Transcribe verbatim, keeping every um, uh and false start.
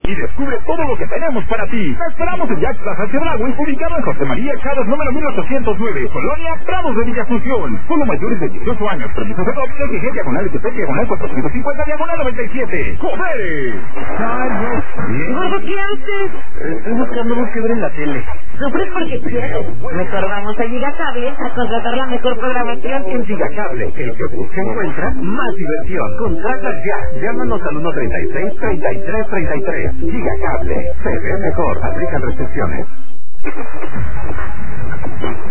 Y descubre todo lo que tenemos para ti. Te esperamos en Jack Plaza Chedraui, ubicado en José María Chávez, número mil ochocientos nueve, Colonia Prados de Villa Asunción. Solo mayores de dieciocho años, permisos de D O P, T G, diagonal T P, diagonal cuatrocientos cincuenta, diagonal noventa y siete. ¡Joder! Gordo, ¿qué haces? Estoy buscando algo que ver en la tele. Sufres porque quieres. Mejor vamos a Gigacable a contratar la mejor programación. En Gigacable, el que busca encuentra más diversión. Contrata ya. Llámanos al uno treinta y seis, treinta y tres, treinta y tres. Gigacable. Se ve mejor. Aplican restricciones.